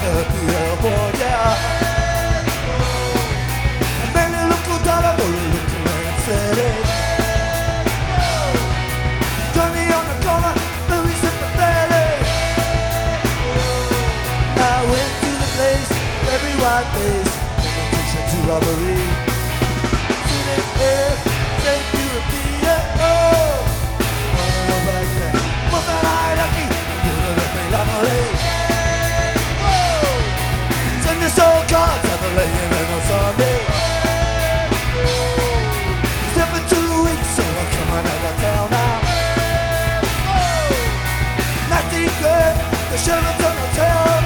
Face, invitation to robbery. Sitting here, thank you to be it. Oh, back then, was that I lucky? You know that they love me. Whoa, send your soul cards, I'm laying in on Sunday. Step in 2 weeks, so I'm coming out of town now. Nothing good, the sheriff's on the town.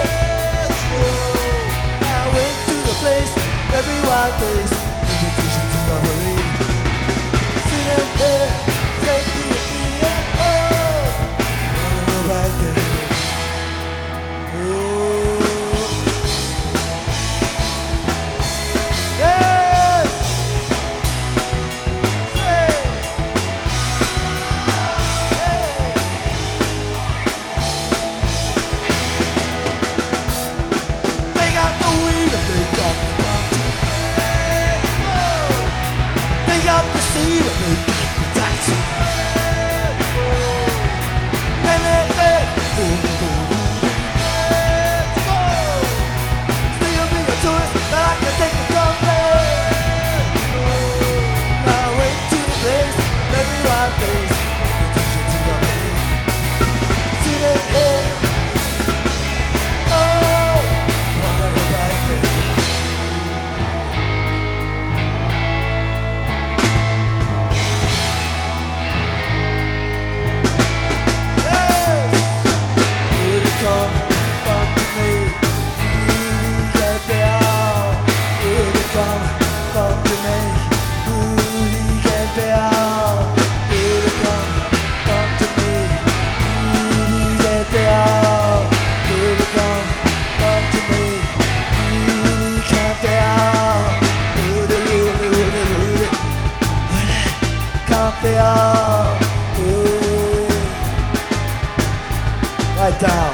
Place, every wild place, invitation to robbery. Sitting there, take me to be it. Oh, running right there. Oh, yes. Hey. Hey. They got the weed and they got the seed of me, the taxi. And still be a tourist, but I can take a company. I went to the place, every right place, invitation to robbery. Sitting here, oh, whatever right there. Right down.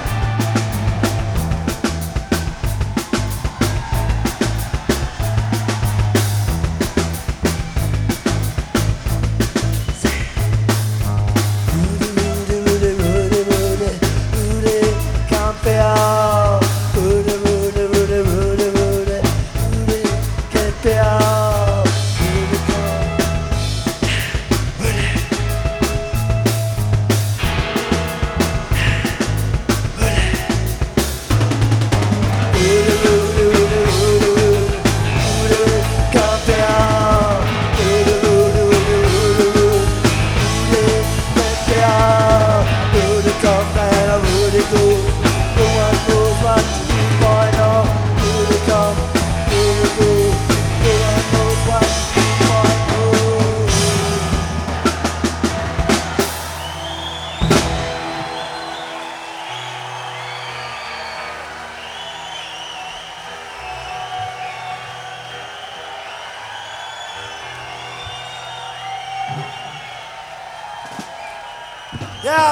Yeah.